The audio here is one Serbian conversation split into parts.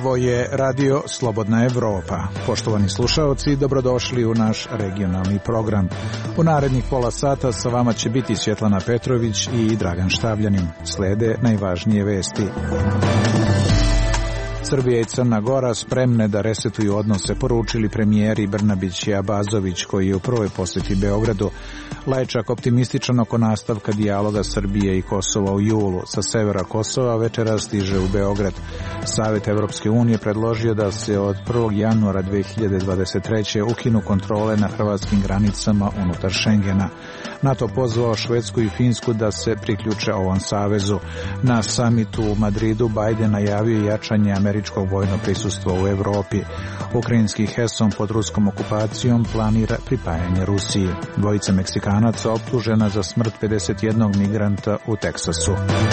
Ovo je Radio Slobodna Evropa. Poštovani slušaoci, dobrodošli u naš regionalni program. U narednih pola sata sa vama će biti Svjetlana Petrović i Dragan Štavljanin. Slede najvažnije vesti. Srbija i Crna Gora spremne da resetuju odnose, poručili premijeri Brnabić i Abazović, koji je u prvoj posjeti Beogradu. Lajčak optimističan oko nastavka dijaloga Srbije i Kosova u julu. Sa severa Kosova večeras stiže u Beograd. Savet Evropske unije predložio da se od 1. januara 2023. ukinu kontrole na hrvatskim granicama unutar Šengena. NATO pozvao Švedsku i Finsku da se priključe ovom savezu. Na samitu u Madridu Biden najavio jačanje američkog vojnog prisustva u Evropi. Ukrajinski Heson pod ruskom okupacijom planira pripajanje Rusiji. Dvojica Meksikanaca optužena za smrt 51 migranta u Teksasu.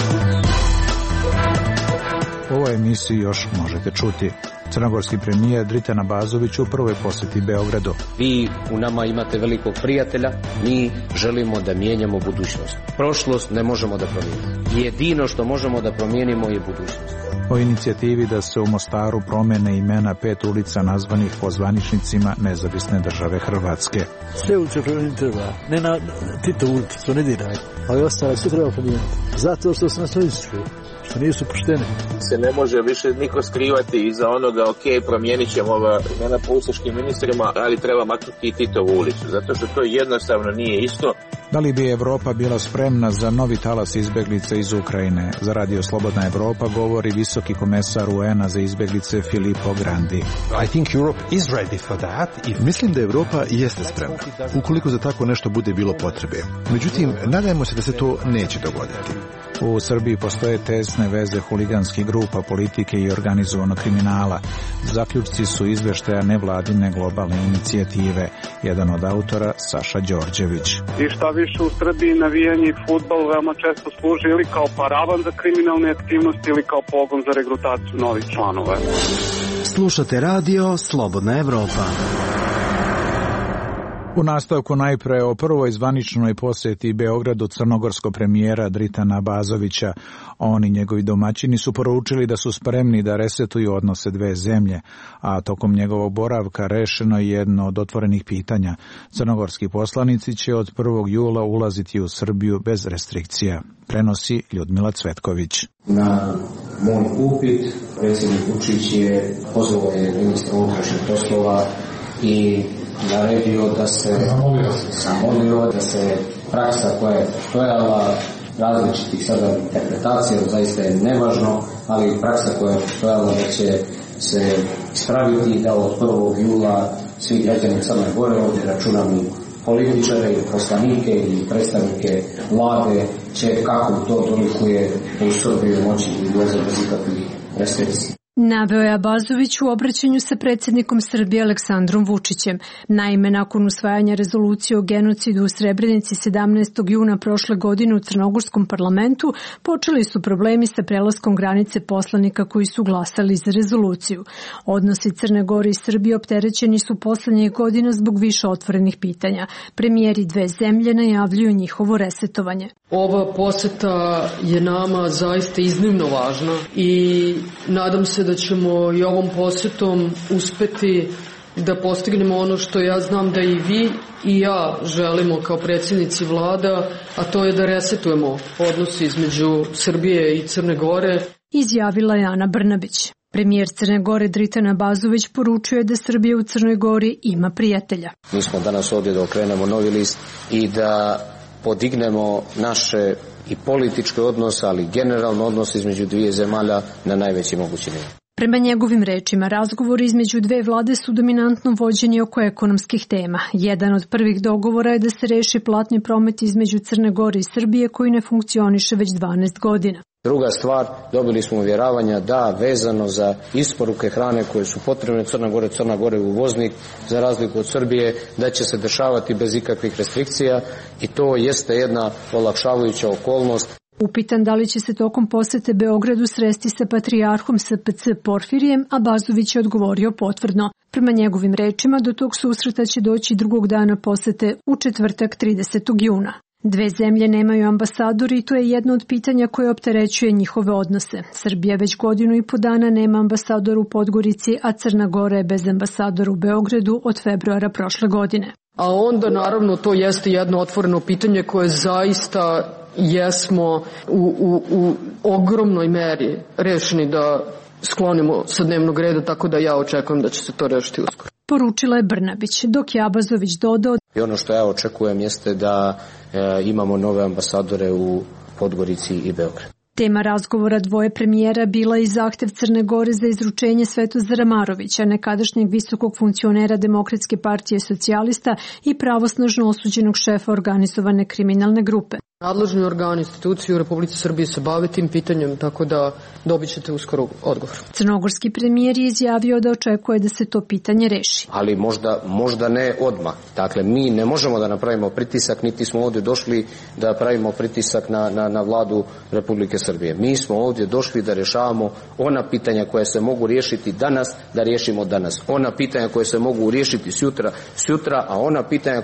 U ovoj emisiji još možete čuti. Crnogorski premijer Dritan Abazović u prvoj posjeti Beogradu. Vi u nama imate velikog prijatelja, mi želimo da mijenjamo budućnost. Prošlost ne možemo da promijenimo. Jedino što možemo da promijenimo je budućnost. O inicijativi da se u Mostaru promene imena 5 ulica nazvanih po zvaničnicima Nezavisne države Hrvatske. Sve ulice promijeniti treba, ne na Tito ulici, to ne diraj, ali ostale sve treba promijeniti. Zato što su nas odisli, što nisu poštene. Se ne može više niko skrivati iza onoga, ok, promijenit ćemo ova imena po ustaškim ministrima, ali treba maknuti i Titovu ulicu, zato što to jednostavno nije isto. Da li bi Evropa bila spremna za novi talas izbjeglica iz Ukrajine? Za Radio Slobodna Evropa govori visoki komesar UN-a za izbjeglice Filippo Grandi. I think Europe is ready for that. Mislim da Evropa jeste spremna, ukoliko za tako nešto bude bilo potrebe. Međutim, nadajmo se da se to neće dogoditi. U Srbiji postoje tesne veze huliganskih grupa, politike i organizovanog kriminala. Zaključci su izveštaja nevladine globalne inicijative. Jedan od autora, Saša Đorđević. I šta više, u Srbiji navijanje i fudbal veoma često služi ili kao paravan za kriminalne aktivnosti ili kao pogon za regrutaciju novih članova. Slušate Radio Slobodna Evropa. U nastavku najpre o prvoj zvaničnoj posjeti Beogradu crnogorskog premijera Dritana Abazovića. On i njegovi domaćini su poručili da su spremni da resetuju odnose dve zemlje, a tokom njegovog boravka rešeno je jedno od otvorenih pitanja. Crnogorski poslanici će od 1. jula ulaziti u Srbiju bez restrikcija. Prenosi Ljudmila Cvetković. Na moj upit predsjednik Vučić je pozvao ministra unutrašnjih poslova i naredio da se zamolio da se praksa koja je postojala različitih sada interpretacija, zaista je nevažno, ali praksa koja je postojala da će se ispraviti da od 1. jula svi građani Crne Gore, ovdje računam i političare i poslanike i predstavnike vlade, će kako to dolikuje u Srbiju moći i ulaze bez ikakvih restrikcija. Naveo je Abazović u obraćanju sa predsjednikom Srbije Aleksandrom Vučićem. Naime, nakon usvajanja rezolucije o genocidu u Srebrenici 17. juna prošle godine u Crnogorskom parlamentu, počeli su problemi sa prelaskom granice poslanika koji su glasali za rezoluciju. Odnosi Crne Gore i Srbije opterećeni su poslednjih godina zbog više otvorenih pitanja. Premijeri dve zemlje najavljuju njihovo resetovanje. Ova poseta je nama zaista iznimno važna i nadam se da ćemo i ovom posjetom uspeti da postignemo ono što ja znam da i vi i ja želimo kao predsjednici vlada, a to je da resetujemo odnosi između Srbije i Crne Gore. Izjavila je Ana Brnabić. Premijer Crne Gore Dritan Abazović poručio je da Srbija u Crnoj Gori ima prijatelja. Mi smo danas ovdje da okrenemo novi list i da podignemo naše i političke odnose, ali generalno odnos između dvije zemalja na najveći mogući nivo. Prema njegovim rečima, razgovori između dve vlade su dominantno vođeni oko ekonomskih tema. Jedan od prvih dogovora je da se reši platni promet između Crne Gore i Srbije koji ne funkcioniše već 12 godina. Druga stvar, dobili smo uvjeravanja da vezano za isporuke hrane koje su potrebne Crna Gore uvoznik za razliku od Srbije, da će se dešavati bez ikakvih restrikcija i to jeste jedna olakšavajuća okolnost. Upitan da li će se tokom posete Beogradu sresti sa patrijarhom SPC Porfirijem, Abazović je odgovorio potvrdno. Prema njegovim rečima, do tog susreta će doći drugog dana posete u četvrtak 30. juna. Dve zemlje nemaju ambasadori i to je jedno od pitanja koje opterećuje njihove odnose. Srbija već 1.5 godina nema ambasadora u Podgorici, a Crna Gora je bez ambasadora u Beogradu od februara prošle godine. A onda naravno to jeste jedno otvoreno pitanje koje zaista jesmo u ogromnoj meri rešeni da sklonimo sa dnevnog reda, tako da ja očekujem da će se to rešiti uskoro. Poručila je Brnabić, dok je Abazović dodao. I ono što ja očekujem jeste da imamo nove ambasadore u Podgorici i Beogradu. Tema razgovora dvoje premijera bila i zahtev Crne Gore za izručenje Svetozara Marovića, nekadašnjeg visokog funkcionera Demokratske partije socijalista i pravosnažno osuđenog šefa organizovane kriminalne grupe. Nadležni organi, institucije u Republici Srbiji se bave tim pitanjem, tako da dobit ćete uskoro odgovor. Crnogorski premijer je izjavio da očekuje da se to pitanje reši. Ali možda ne odmah. Dakle, mi ne možemo da napravimo pritisak, niti smo ovdje došli da pravimo pritisak na vladu Republike Srbije. Mi smo ovdje došli da rješavamo ona pitanja koja se mogu riješiti danas, da riješimo danas. Ona pitanja koje se mogu riješiti sutra, a ona pitanja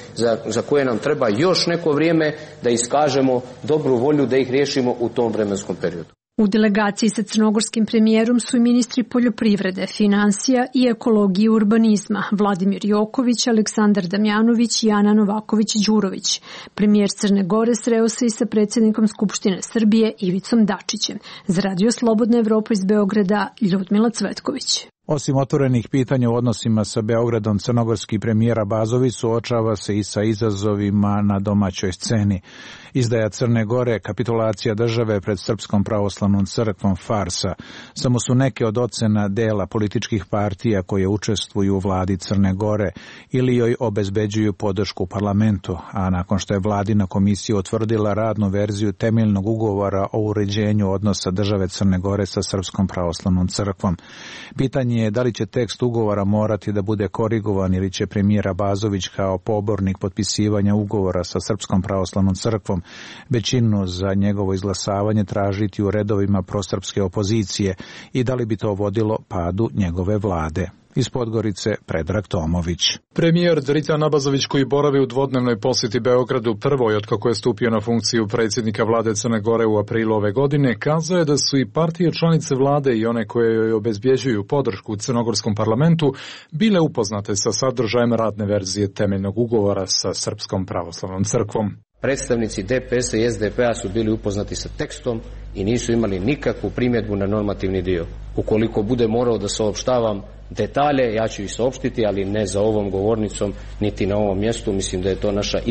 za koje nam treba još neko vrijeme da iskažemo dobru volju da ih riješimo u tom vremenskom periodu. U delegaciji sa crnogorskim premijerom su i ministri poljoprivrede, finansija i ekologije i urbanizma Vladimir Joković, Aleksandar Damjanović i Ana Novaković-Đurović. Premijer Crne Gore sreo se i sa predsjednikom Skupštine Srbije Ivicom Dačićem. Za Radio Slobodna Evropa iz Beograda, Ljudmila Cvetković. Osim otvorenih pitanja u odnosima sa Beogradom, crnogorski premijer Abazović suočava se i sa izazovima na domaćoj sceni. Izdaja Crne Gore, kapitulacija države pred Srpskom pravoslavnom crkvom, farsa. Samo su neke od ocena dela političkih partija koje učestvuju u vladi Crne Gore ili joj obezbeđuju podršku u parlamentu, a nakon što je vladina komisija utvrdila radnu verziju temeljnog ugovora o uređenju odnosa države Crne Gore sa Srpskom pravoslavnom crkvom. Pitanje je da li će tekst ugovora morati da bude korigovan ili će premijer Abazović kao pobornik potpisivanja ugovora sa Srpskom pravoslavnom crkvom većinu za njegovo izglasavanje tražiti u redovima prosrpske opozicije i da li bi to vodilo padu njegove vlade. Iz Podgorice Predrag Tomović. Premijer Dritan Abazović, koji boravi u dvodnevnoj posjeti Beogradu, prvoj otkako je stupio na funkciju predsjednika vlade Crne Gore u aprilu ove godine, kazao je da su i partije članice vlade i one koje joj obezbjeđuju podršku u crnogorskom parlamentu bile upoznate sa sadržajem radne verzije temeljnog ugovora sa Srpskom pravoslavnom crkvom. Predstavnici DPS-a i SDP-a su bili upoznati sa tekstom i nisu imali nikakvu primjedbu na normativni dio. Ukoliko bude morao da saopštavam detalje, ja ću ih saopštiti, ali ne za ovom govornicom, niti na ovom mjestu. Mislim da je to naša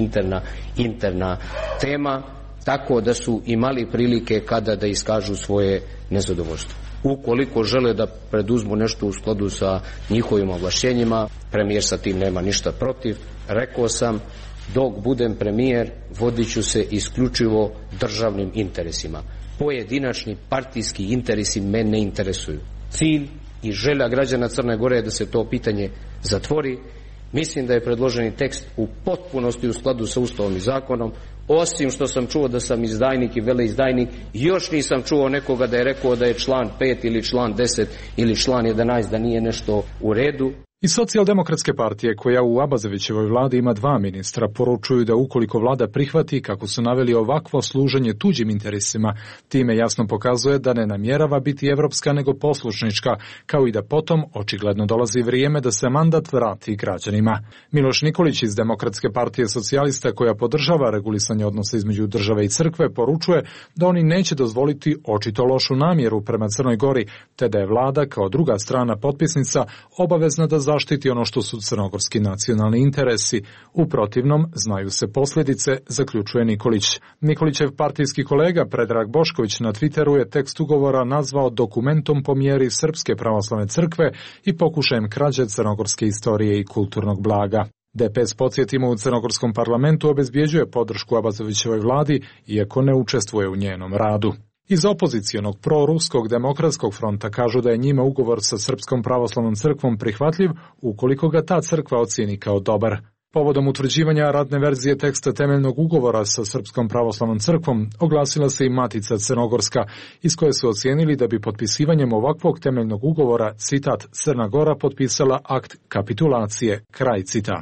interna tema, tako da su imali prilike kada da iskažu svoje nezadovoljstvo. Ukoliko žele da preduzmu nešto u skladu sa njihovim ovlašćenjima, premijer sa tim nema ništa protiv. Rekao sam, dok budem premijer, vodit ću se isključivo državnim interesima. Pojedinačni partijski interesi me ne interesuju. Cilj i želja građana Crne Gore je da se to pitanje zatvori. Mislim da je predloženi tekst u potpunosti u skladu sa Ustavom i zakonom. Osim što sam čuo da sam izdajnik i veleizdajnik, još nisam čuo nekoga da je rekao da je član 5 ili član 10 ili član 11 da nije nešto u redu. I Socijaldemokratske partije, koja u Abazovićevoj vladi ima 2 ministra, poručuju da ukoliko vlada prihvati, kako su naveli, ovakvo služenje tuđim interesima, time jasno pokazuje da ne namjerava biti evropska nego poslušnička, kao i da potom očigledno dolazi vrijeme da se mandat vrati građanima. Miloš Nikolić iz Demokratske partije socijalista, koja podržava regulisanje odnosa između države i crkve, poručuje da oni neće dozvoliti očito lošu namjeru prema Crnoj Gori, te da je vlada kao druga strana potpisnica obavezna da zaštiti ono što su crnogorski nacionalni interesi. U protivnom, znaju se posljedice, zaključuje Nikolić. Nikolićev partijski kolega Predrag Bošković na Twitteru je tekst ugovora nazvao dokumentom po mjeri Srpske pravoslavne crkve i pokušajem krađe crnogorske istorije i kulturnog blaga. DPS, podsjetimo, u crnogorskom parlamentu obezbjeđuje podršku Abazovićevoj vladi, iako ne učestvuje u njenom radu. Iz opozicionog proruskog demokratskog fronta kažu da je njima ugovor sa Srpskom pravoslavnom crkvom prihvatljiv ukoliko ga ta crkva ocijeni kao dobar. Povodom utvrđivanja radne verzije teksta temeljnog ugovora sa Srpskom pravoslavnom crkvom oglasila se i Matica Crnogorska, iz koje su ocijenili da bi potpisivanjem ovakvog temeljnog ugovora, citat, Crna Gora potpisala akt kapitulacije, kraj citata.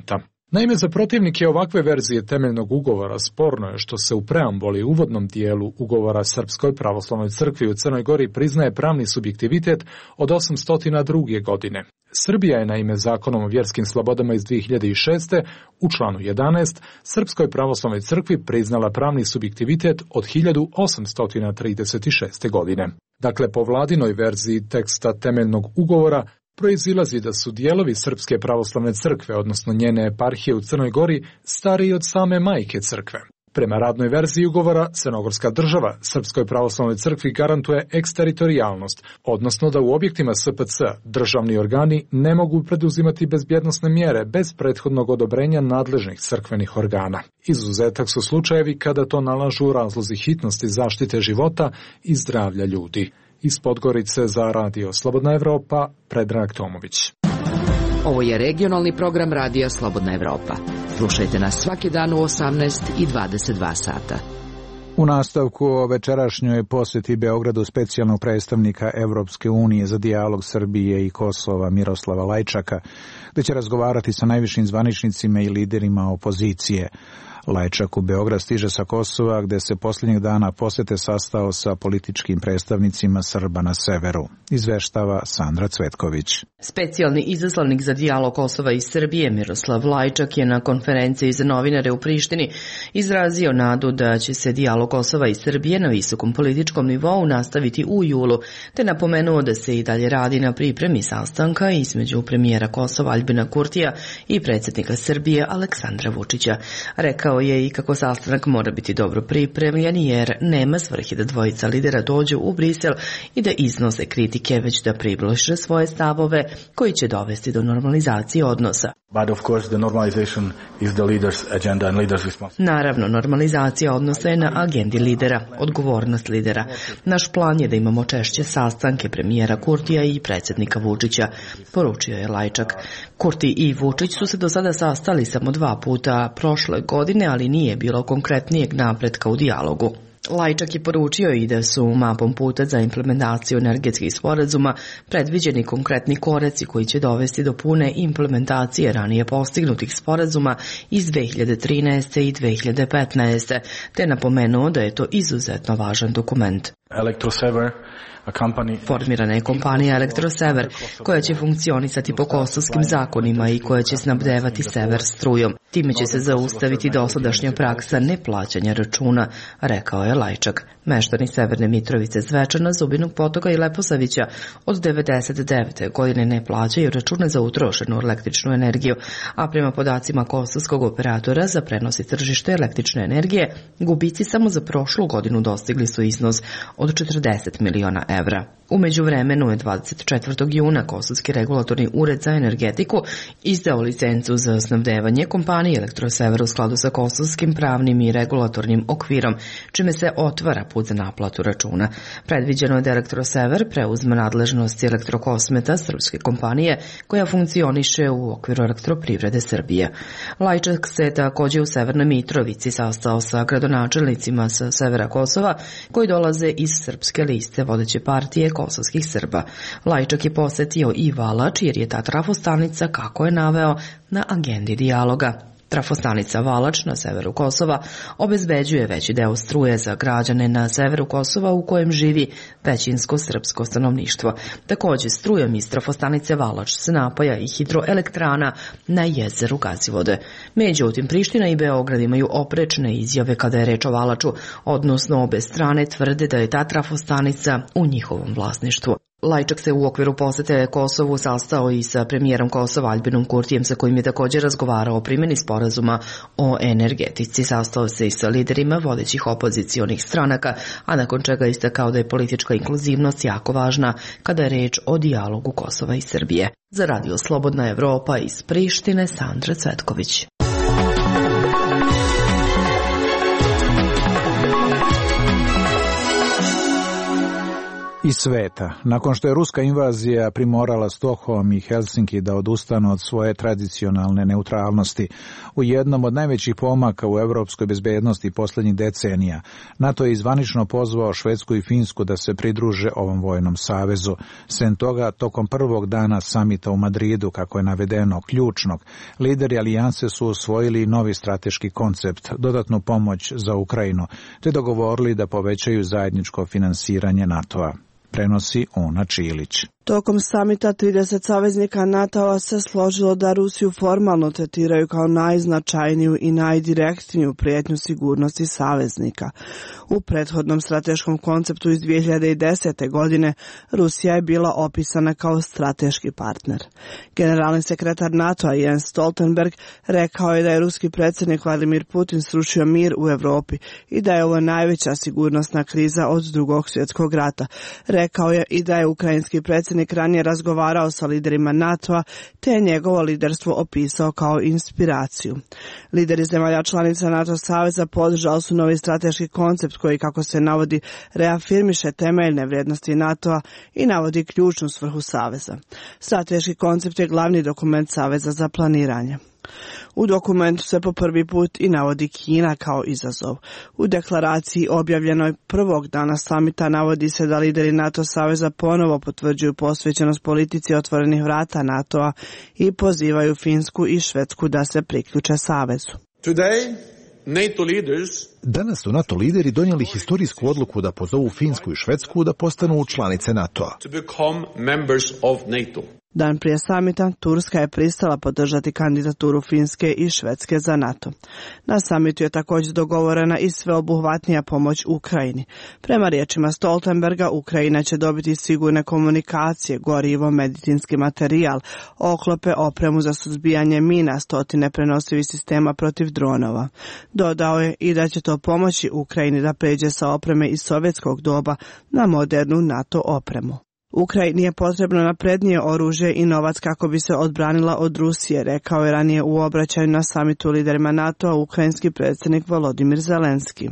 Naime, za protivnike ovakve verzije temeljnog ugovora sporno je što se u preambuli uvodnom dijelu ugovora Srpskoj pravoslavnoj crkvi u Crnoj Gori priznaje pravni subjektivitet od 802. godine. Srbija je naime zakonom o vjerskim slobodama iz 2006. u članu 11 Srpskoj pravoslavnoj crkvi priznala pravni subjektivitet od 1836. godine. Dakle, po vladinoj verziji teksta temeljnog ugovora proizilazi da su dijelovi Srpske pravoslavne crkve, odnosno njene eparhije u Crnoj Gori, stariji od same majke crkve. Prema radnoj verziji ugovora, Crnogorska država Srpskoj pravoslavnoj crkvi garantuje eksteritorijalnost, odnosno da u objektima SPC državni organi ne mogu preduzimati bezbjednosne mjere bez prethodnog odobrenja nadležnih crkvenih organa. Izuzetak su slučajevi kada to nalažu razlozi hitnosti zaštite života i zdravlja ljudi. Iz Podgorice za Radio Slobodna Evropa, Predrag Tomović. Ovo je regionalni program Radija Slobodna Evropa. Slušajte nas svaki dan u 18 i 22 sata. U nastavku o večerašnjoj posjeti Beogradu specijalnog predstavnika Evropske unije za dijalog Srbije i Kosova Miroslava Lajčaka, gdje će razgovarati sa najvišim zvaničnicima i liderima opozicije. Lajčak u Beograd stiže sa Kosova, gdje se posljednjih dana posjete sastao sa političkim predstavnicima Srba na severu. Izveštava Sandra Cvetković. Specijalni izaslanik za dijalog Kosova i Srbije Miroslav Lajčak je na konferenciji za novinare u Prištini izrazio nadu da će se dijalog Kosova i Srbije na visokom političkom nivou nastaviti u julu, te napomenuo da se i dalje radi na pripremi sastanka između premijera Kosova Aljbina Kurtija i predsjednika Srbije Aleksandra Vučića. Rekao je i kako sastanak mora biti dobro pripremljen jer nema svrhe da dvojica lidera dođu u Brisel i da iznose kritike, već da približe svoje stavove koji će dovesti do normalizacije odnosa. Naravno, normalizacija odnosa je na agendi lidera, odgovornost lidera. Naš plan je da imamo češće sastanke premijera Kurtija i predsjednika Vučića, poručio je Lajčak. Kurti i Vučić su se do sada sastali samo 2 puta prošle godine, ali nije bilo konkretnijeg napretka u dijalogu. Lajčak je poručio i da su mapom puta za implementaciju energetskih sporazuma predviđeni konkretni koreci koji će dovesti do pune implementacije ranije postignutih sporazuma iz 2013. i 2015. te napomenuo da je to izuzetno važan dokument. Formirana je kompanija Elektrosever, koja će funkcionisati po kosovskim zakonima i koja će snabdevati sever strujom. Time će se zaustaviti dosadašnja praksa neplaćanja računa, rekao je Lajčak. Meštani Severne Mitrovice, Zvečana, Zubinog Potoka i Leposavića od 1999. godine ne plaćaju račune za utrošenu električnu energiju, a prema podacima kosovskog operatora za prenos i tržište električne energije, gubici samo za prošlu godinu dostigli su iznos od 40 miliona evra. U međuvremenu je 24. juna Kosovski regulatorni ured za energetiku izdao licencu za snabdevanje kompanije Elektrosever u skladu sa kosovskim pravnim i regulatornim okvirom, čime se otvara put za naplatu računa. Predviđeno je da Elektrosever preuzme nadležnosti Elektrokosmeta, srpske kompanije, koja funkcioniše u okviru Elektroprivrede Srbije. Lajčak se također u Severnoj Mitrovici sastao sa gradonačelnicima sa severa Kosova, koji dolaze iz srpske liste vodeće partije kosovskih Srba. Lajčak je posetio i Valač jer je ta trafostanica, kako je naveo, na agendi dijaloga. Trafostanica Valač na severu Kosova obezbeđuje veći deo struje za građane na severu Kosova u kojem živi većinsko srpsko stanovništvo. Također strujom iz trafostanice Valač se napaja i hidroelektrana na jezeru Gazivode. Međutim, Priština i Beograd imaju oprečne izjave kada je reč o Valaču, odnosno obe strane tvrde da je ta trafostanica u njihovom vlasništvu. Lajčak se u okviru posete Kosovu sastao i sa premijerom Kosova Aljbinom Kurtijem, sa kojim je također razgovarao o primjeni sporazuma o energetici. Sastao se i sa liderima vodećih opozicionih stranaka, a nakon čega je istakao da je politička inkluzivnost jako važna kada je reč o dijalogu Kosova i Srbije. Za Radio Slobodna Evropa iz Prištine, Sandra Cvetković. i sveta. Nakon što je ruska invazija primorala Stockholm i Helsinki da odustanu od svoje tradicionalne neutralnosti, u jednom od najvećih pomaka u evropskoj bezbednosti posljednjih decenija, NATO je zvanično pozvao Švedsku i Finsku da se pridruže ovom vojnom savezu. Sem toga, tokom prvog dana samita u Madridu, kako je navedeno, ključnog, lideri alijanse su usvojili novi strateški koncept, dodatnu pomoć za Ukrajinu, te dogovorili da povećaju zajedničko finansiranje NATO-a. Prenosi Una Čilić. Tokom samita 30 saveznika NATO-a se složilo da Rusiju formalno tretiraju kao najznačajniju i najdirektniju prijetnju sigurnosti saveznika. U prethodnom strateškom konceptu iz 2010. godine Rusija je bila opisana kao strateški partner. Generalni sekretar NATO-a Jens Stoltenberg rekao je da je ruski predsjednik Vladimir Putin srušio mir u Europi i da je ovo najveća sigurnosna kriza od Drugog svjetskog rata. Rekao je i da je ukrajinski predsjednik ranije razgovarao sa liderima NATO-a, te je njegovo liderstvo opisao kao inspiraciju. Lideri zemalja članica NATO saveza podržali su novi strateški koncept koji, kako se navodi, reafirmiše temeljne vrijednosti NATO-a i navodi ključnu svrhu saveza. Strateški koncept je glavni dokument saveza za planiranje. U dokumentu se po prvi put i navodi Kina kao izazov. U deklaraciji objavljenoj prvog dana samita navodi se da lideri NATO saveza ponovo potvrđuju posvećenost politici otvorenih vrata NATO-a i pozivaju Finsku i Švedsku da se priključe savezu. Danas su NATO lideri donijeli historijsku odluku da pozovu Finsku i Švedsku da postanu članice NATO-a. Dan prije samita, Turska je pristala podržati kandidaturu Finske i Švedske za NATO. Na samitu je također dogovorena i sveobuhvatnija pomoć Ukrajini. Prema riječima Stoltenberga, Ukrajina će dobiti sigurne komunikacije, gorivo, medicinski materijal, oklope, opremu za suzbijanje mina, stotine prenosivih sistema protiv dronova. Dodao je i da će to pomoći Ukrajini da pređe sa opreme iz sovjetskog doba na modernu NATO opremu. Ukrajini je potrebno naprednije oružje i novac kako bi se odbranila od Rusije, rekao je ranije u obraćanju na samitu liderima NATO-a ukrajinski predsjednik Volodimir Zelenski.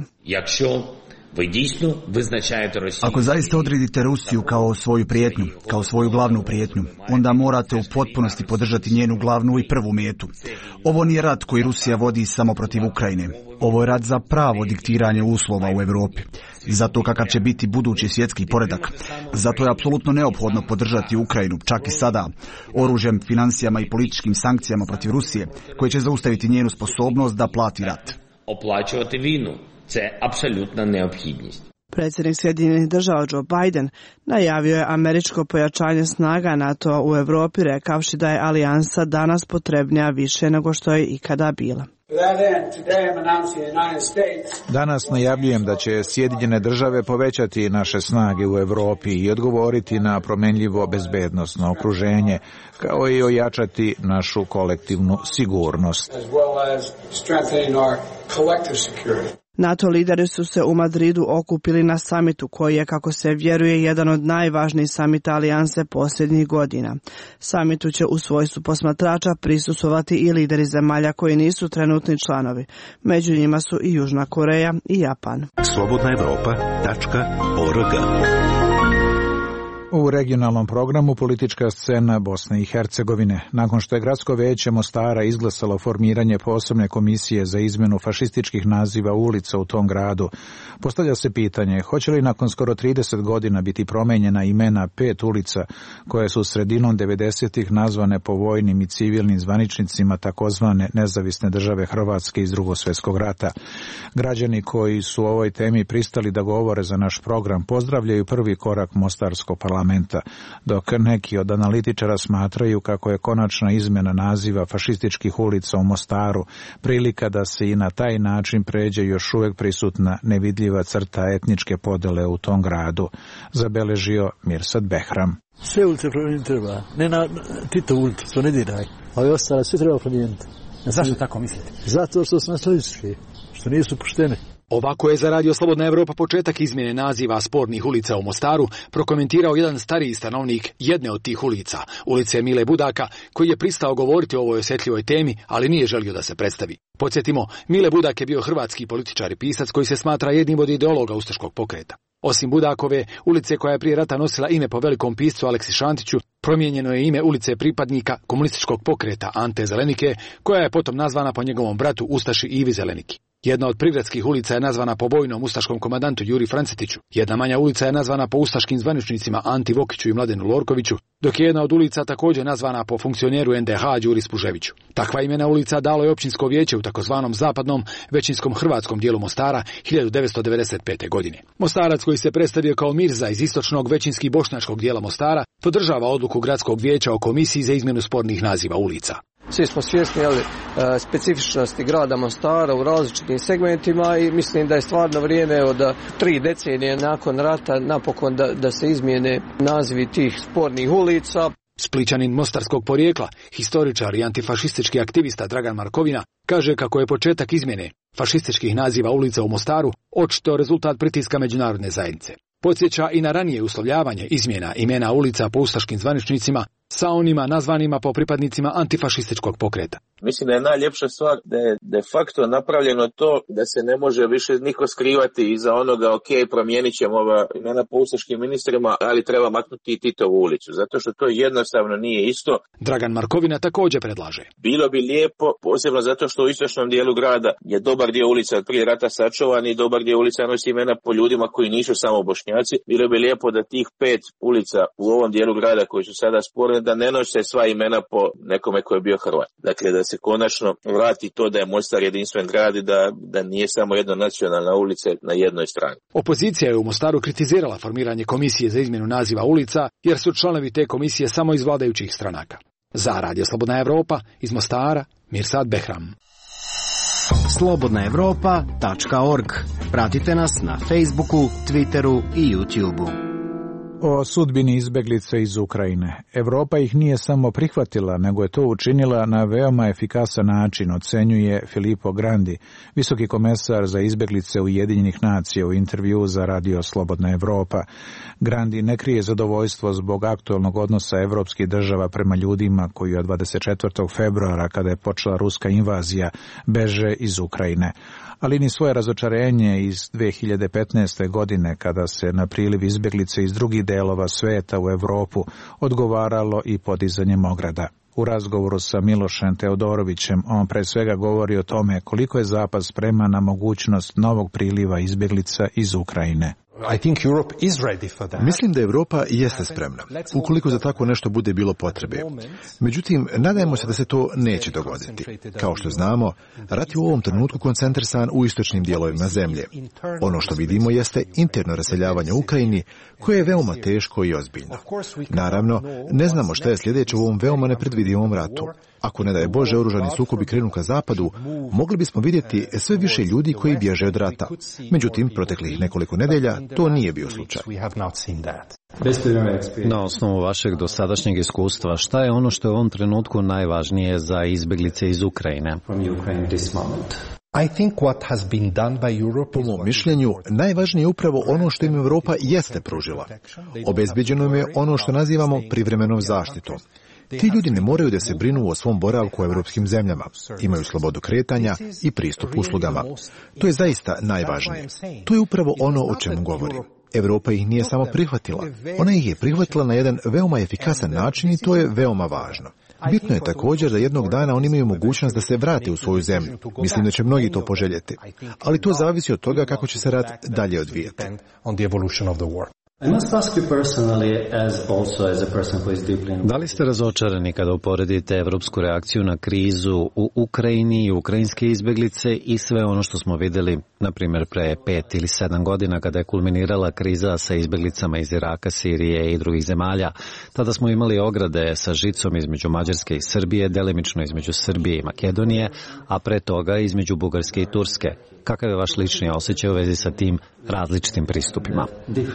Ako zaista odredite Rusiju kao svoju prijetnju, kao svoju glavnu prijetnju, onda morate u potpunosti podržati njenu glavnu i prvu metu. Ovo nije rat koji Rusija vodi samo protiv Ukrajine. Ovo je rat za pravo diktiranje uslova u Europi. Zato kakav će biti budući svjetski poredak. Zato je apsolutno neophodno podržati Ukrajinu, čak i sada, oružjem, financijama i političkim sankcijama protiv Rusije, koje će zaustaviti njenu sposobnost da plati rat. Оплачувати війну – це абсолютна необхідність. Predsjednik Sjedinjenih država Joe Biden najavio je američko pojačanje snaga NATO u Europi, rekavši da je alijansa danas potrebnija više nego što je ikada bila. Danas najavljujem da će Sjedinjene države povećati naše snage u Europi i odgovoriti na promenljivo bezbednosno okruženje, kao i ojačati našu kolektivnu sigurnost. NATO lideri su se u Madridu okupili na samitu koji je, kako se vjeruje, jedan od najvažnijih samita alijanse posljednjih godina. Samitu će u svojstvu posmatrača prisustvovati i lideri zemalja koji nisu trenutni članovi. Među njima su i Južna Koreja i Japan. slobodnaevropa.org. U regionalnom programu politička scena Bosne i Hercegovine. Nakon što je Gradsko vijeće Mostara izglasalo formiranje posebne komisije za izmjenu fašističkih naziva ulica u tom gradu, postavlja se pitanje hoće li nakon skoro 30 godina biti promijenjena imena 5 ulica koje su sredinom 90-ih nazvane po vojnim i civilnim zvaničnicima takozvane nezavisne države Hrvatske iz Drugog svjetskog rata. Građani koji su o ovoj temi pristali da govore za naš program pozdravljaju prvi korak Mostarskog parlamenta, dok neki od analitičara smatraju kako je konačna izmjena naziva fašističkih ulica u Mostaru prilika da se i na taj način pređe još uvijek prisutna nevidljiva crta etničke podjele u tom gradu, zabeležio Mirsad Behram. Sve ulice promijeniti treba, ne na Tito ulicu, to ne diraj, ali ostale sve treba promijeniti. Zašto tako mislite? Zato što su nacionalistički, što nisu poštene. Ovako je za Radio Slobodna Evropa početak izmjene naziva spornih ulica u Mostaru prokomentirao jedan stariji stanovnik jedne od tih ulica, ulice Mile Budaka, koji je pristao govoriti o ovoj osjetljivoj temi, ali nije želio da se predstavi. Podsjetimo, Mile Budak je bio hrvatski političar i pisac koji se smatra jednim od ideologa ustaškog pokreta. Osim Budakove, ulice koja je prije rata nosila ime po velikom piscu Aleksi Šantiću, promijenjeno je ime ulice pripadnika komunističkog pokreta Ante Zelenike, koja je potom nazvana po njegovom bratu Ustaši Ivi Zeleniki. Jedna od prigradskih ulica je nazvana po bojnom ustaškom komandantu Juri Francetiću, jedna manja ulica je nazvana po ustaškim zvaničnicima Anti Vokiću i Mladenu Lorkoviću, dok je jedna od ulica također nazvana po funkcioneru NDH Đuri Spuževiću. Takva imena ulica dalo je općinsko vijeće u takozvanom zapadnom, većinskom hrvatskom dijelu Mostara 1995. godine. Mostarac, koji se predstavio kao Mirza iz istočnog većinski bošnjačkog dijela Mostara, podržava odluku gradskog vijeća o komisiji za izmjenu spornih naziva ulica. Svi smo svjesni specifičnosti grada Mostara u različitim segmentima i mislim da je stvarno vrijeme od 3 decenije nakon rata napokon da se izmijene nazivi tih spornih ulica. Splićanin mostarskog porijekla, historičar i antifašistički aktivista Dragan Markovina kaže kako je početak izmjene fašističkih naziva ulica u Mostaru očito rezultat pritiska međunarodne zajednice. Podsjeća i na ranije uslovljavanje izmjena imena ulica po ustaškim zvaničnicima sa onima nazvanima po pripadnicima antifašističkog pokreta. Mislim da je najljepša stvar da je de facto napravljeno to da se ne može više niko skrivati iza onoga, promijenit ćemo ova imena po ustaškim ministrima, ali treba maknuti i Titovu ulicu, zato što to jednostavno nije isto. Dragan Markovina također predlaže. Bilo bi lijepo, posebno zato što u istočnom dijelu grada je dobar dio ulica od prije rata sačuvan i dobar dio ulica nosi imena po ljudima koji nisu samo Bošnjaci. Bilo bi lijepo da tih 5 ulica u ovom dijelu grada koji su sada sporne, da ne nose sva imena po nekome koji je bio Hrvat. Dakle, da se konačno vrati to da je Mostar jedinstven grad i da nije samo jedna nacionalna ulica na jednoj strani. Opozicija je u Mostaru kritizirala formiranje komisije za izmjenu naziva ulica, jer su članovi te komisije samo iz vladajućih stranaka. Za Radio Slobodna Evropa, iz Mostara, Mirsad Behram. slobodnaevropa.org. Pratite nas na Facebooku, Twitteru i YouTubeu. O sudbini izbeglica iz Ukrajine. Evropa ih nije samo prihvatila, nego je to učinila na veoma efikasan način, ocenjuje Filippo Grandi, visoki komesar za izbeglice Ujedinjenih nacija u intervju za Radio Slobodna Evropa. Grandi ne krije zadovoljstvo zbog aktualnog odnosa evropskih država prema ljudima koji od 24. februara, kada je počela ruska invazija, beže iz Ukrajine. Ali ni svoje razočarenje iz 2015. godine, kada se na priliv izbeglice iz drugih delova sveta u Evropu odgovaralo i podizanjem ograda. U razgovoru sa Milošem Teodorovićem on pre svega govori o tome koliko je Zapad spreman na mogućnost novog priliva izbeglica iz Ukrajine. Mislim da Europa jeste spremna, ukoliko za tako nešto bude bilo potrebe. Međutim, nadajmo se da se to neće dogoditi. Kao što znamo, rat je u ovom trenutku koncentrisan u istočnim dijelovima zemlje. Ono što vidimo jeste interno raseljavanje u Ukrajini, koje je veoma teško i ozbiljno. Naravno, ne znamo šta je sljedeće u ovom veoma nepredvidivom ratu. Ako ne daje Bože oružani sukobi krenu ka zapadu, mogli bismo vidjeti sve više ljudi koji bježe od rata. Međutim, proteklih nekoliko nedelja to nije bio slučaj. Na osnovu vašeg dosadašnjeg iskustva, šta je ono što je u ovom trenutku najvažnije za izbjeglice iz Ukrajine? Po mom mišljenju, najvažnije je upravo ono što im Europa jeste pružila. Obezbeđeno im je ono što nazivamo privremenom zaštitom. Ti ljudi ne moraju da se brinu o svom boravku u evropskim zemljama. Imaju slobodu kretanja i pristup uslugama. To je zaista najvažnije. To je upravo ono o čemu govorim. Evropa ih nije samo prihvatila. Ona ih je prihvatila na jedan veoma efikasan način i to je veoma važno. Bitno je također da jednog dana oni imaju mogućnost da se vrate u svoju zemlju. Mislim da će mnogi to poželjeti. Ali to zavisi od toga kako će se rat dalje odvijeti. Da li ste razočarani kada uporedite evropsku reakciju na krizu u Ukrajini i ukrajinske izbjeglice i sve ono što smo vidjeli, na primjer, pre 5 ili 7 godina kada je kulminirala kriza sa izbjeglicama iz Iraka, Sirije i drugih zemalja? Tada smo imali ograde sa žicom između Mađarske i Srbije, delimično između Srbije i Makedonije, a pre toga između Bugarske i Turske. Kakav je vaš lični osjećaj u vezi sa tim različitim pristupima?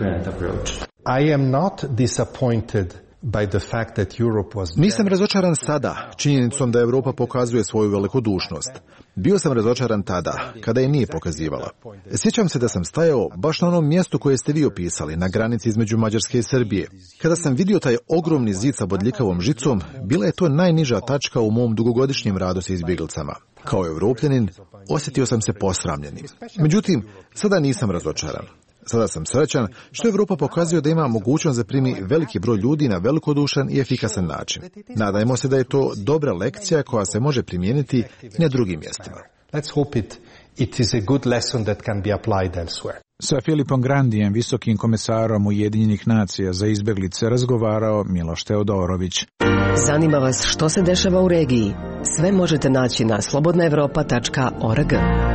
Nisam razočaran sada činjenicom da Europa pokazuje svoju velikodušnost. Bio sam razočaran tada, kada je nije pokazivala. Sjećam se da sam stajao baš na onom mjestu koje ste vi opisali, na granici između Mađarske i Srbije. Kada sam vidio taj ogromni zid sa bodljikavom žicom, bila je to najniža tačka u mom dugogodišnjem radu sa izbjeglicama. Kao Evropljanin, osjetio sam se posramljenim. Međutim, sada nisam razočaran. Sada sam srećan što Evropa pokazuje da ima mogućnost da primi veliki broj ljudi na velikodušan i efikasan način. Nadajmo se da je to dobra lekcija koja se može primijeniti i na drugim mjestima. Let's hope it is a good lesson that can be applied elsewhere. Sa Filipom Grandijem, visokim komesarom Ujedinjenih nacija za izbjeglice, razgovarao Miloš Teodorović. Zanima vas što se dešava u regiji? Sve možete naći na slobodnaevropa.org.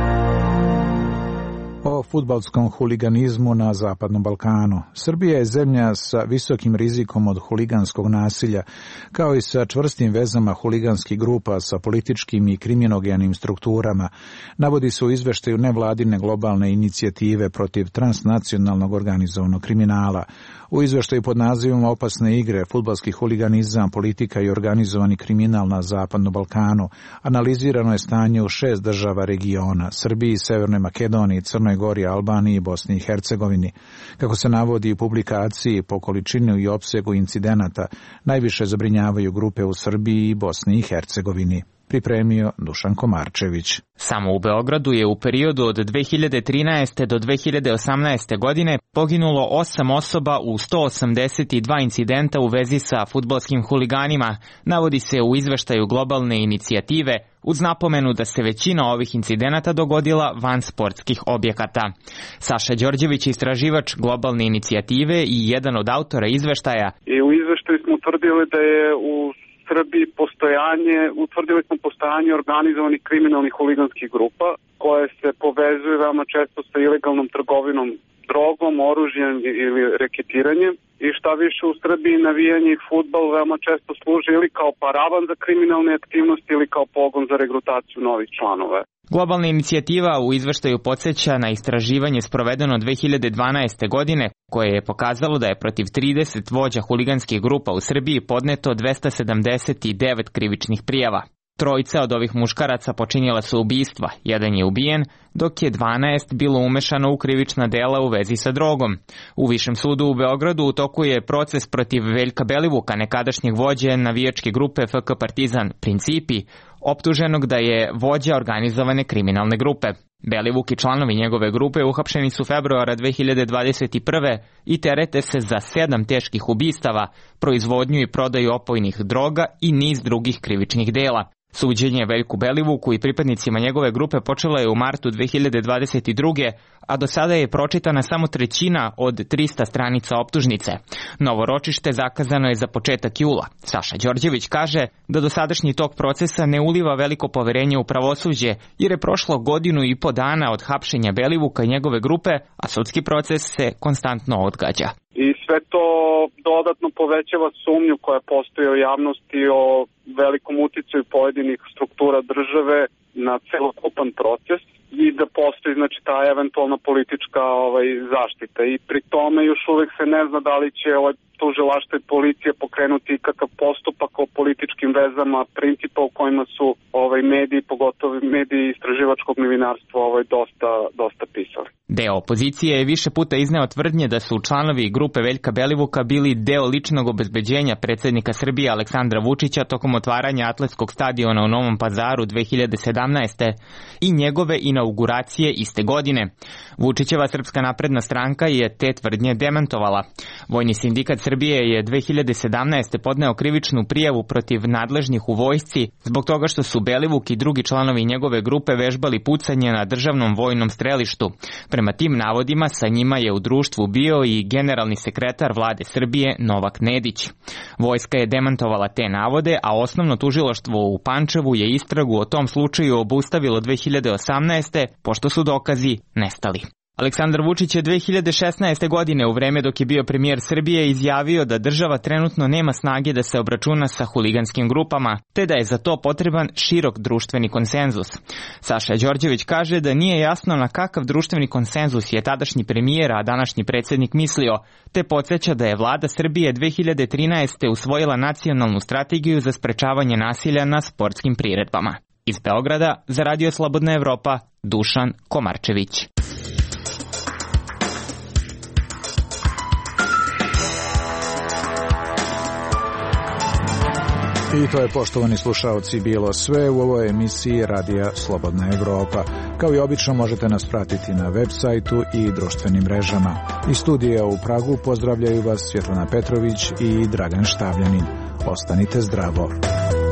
O fudbalskom huliganizmu na Zapadnom Balkanu. Srbija je zemlja sa visokim rizikom od huliganskog nasilja, kao i sa čvrstim vezama huliganskih grupa sa političkim i kriminogenim strukturama, navodi se u izveštaju nevladine globalne inicijative protiv transnacionalnog organizovanog kriminala. U izveštaju pod nazivom Opasne igre, fudbalski huliganizam, politika i organizovani kriminal na Zapadnom Balkanu analizirano je stanje u 6 država regiona: Srbiji, Severnoj Makedoniji, Crnoj Gori, Albaniji i Bosni i Hercegovini. Kako se navodi u publikaciji, po količini i opsegu incidenata najviše zabrinjavaju grupe u Srbiji i Bosni i Hercegovini. Pripremio Dušan Komarčević. Samo u Beogradu je u periodu od 2013. do 2018. godine poginulo 8 osoba u 182 incidenta u vezi sa fudbalskim huliganima, navodi se u izveštaju globalne inicijative, uz napomenu da se većina ovih incidenata dogodila van sportskih objekata. Saša Đorđević, istraživač globalne inicijative i jedan od autora izveštaja. I u izveštaju smo utvrdili da je u Srbiji utvrdili smo postojanje organizovanih kriminalnih huliganskih grupa koje se povezuju veoma često sa ilegalnom trgovinom drogom, oružjem ili reketiranjem. I šta više, u Srbiji navijanje i fudbal veoma često služi ili kao paravan za kriminalne aktivnosti ili kao pogon za regrutaciju novih članova. Globalna inicijativa u izveštaju podsjeća na istraživanje sprovedeno 2012. godine, koje je pokazalo da je protiv 30 vođa huliganskih grupa u Srbiji podneto 279 krivičnih prijava. Trojica od ovih muškaraca počinjela su ubistva, jedan je ubijen, dok je 12 bilo umešano u krivična dela u vezi sa drogom. U Višem sudu u Beogradu u toku je proces protiv Veljka Belivuka, nekadašnjeg vođe navijačke grupe FK Partizan Principi, optuženog da je vođa organizovane kriminalne grupe. Belivuk i članovi njegove grupe uhapšeni su februara 2021. i terete se za 7 teških ubistava, proizvodnju i prodaju opojnih droga i niz drugih krivičnih dela. Suđenje Veljku Belivuku i pripadnicima njegove grupe počelo je u martu 2022. a do sada je pročitana samo 1/3 od 300 stranica optužnice. Novo ročište zakazano je za početak jula. Saša Đorđević kaže da dosadašnji tok procesa ne uliva veliko poverenje u pravosuđe, jer je prošlo 1.5 godina od hapšenja Belivuka i njegove grupe, a sudski proces se konstantno odgađa. I sve to dodatno povećava sumnju koja postoji u javnosti o velikom uticaju pojedinih struktura države na celokupan proces i da postoji ta eventualna politička zaštita. I pri tome još uvijek se ne zna da li će tužilaštvo i policija pokrenuti ikakav postupak o političkim vezama, principa u kojima su mediji, pogotovo mediji istraživačkog novinarstva dosta pisali. Deo opozicije je više puta izneo tvrdnje da su članovi grupe Veljka Belivuka bili deo ličnog obezbeđenja predsjednika Srbije Aleksandra Vučića tokom otvaranja atletskog stadiona u Novom Pazaru 2017. i njegove inauguracije iste godine. Vučićeva Srpska napredna stranka je te tvrdnje demantovala. Vojni sindikat Srbije je 2017. podneo krivičnu prijavu protiv nadležnih u vojsci zbog toga što su Belivuk i drugi članovi njegove grupe vežbali pucanje na državnom vojnom strelištu. Prema tim navodima sa njima je u društvu bio i generalni sekretar vlade Srbije Novak Nedić. Vojska je demantovala te navode, a osnovno tužilaštvo u Pančevu je istragu o tom slučaju obustavilo 2018. pošto su dokazi nestali. Aleksandar Vučić je 2016. godine u vreme dok je bio premijer Srbije izjavio da država trenutno nema snage da se obračuna sa huliganskim grupama, te da je za to potreban širok društveni konsenzus. Saša Đorđević kaže da nije jasno na kakav društveni konsenzus je tadašnji premijer, a današnji predsjednik mislio, te podsjeća da je vlada Srbije 2013. usvojila nacionalnu strategiju za sprečavanje nasilja na sportskim priredbama. Iz Beograda za Radio Slobodna Evropa, Dušan Komarčević. I to je, poštovani slušaoci, bilo sve u ovoj emisiji Radija Slobodna Evropa. Kao i obično možete nas pratiti na web sajtu i društvenim mrežama. Iz studija u Pragu pozdravljaju vas Svjetlana Petrović i Dragan Štavljanin. Ostanite zdravo.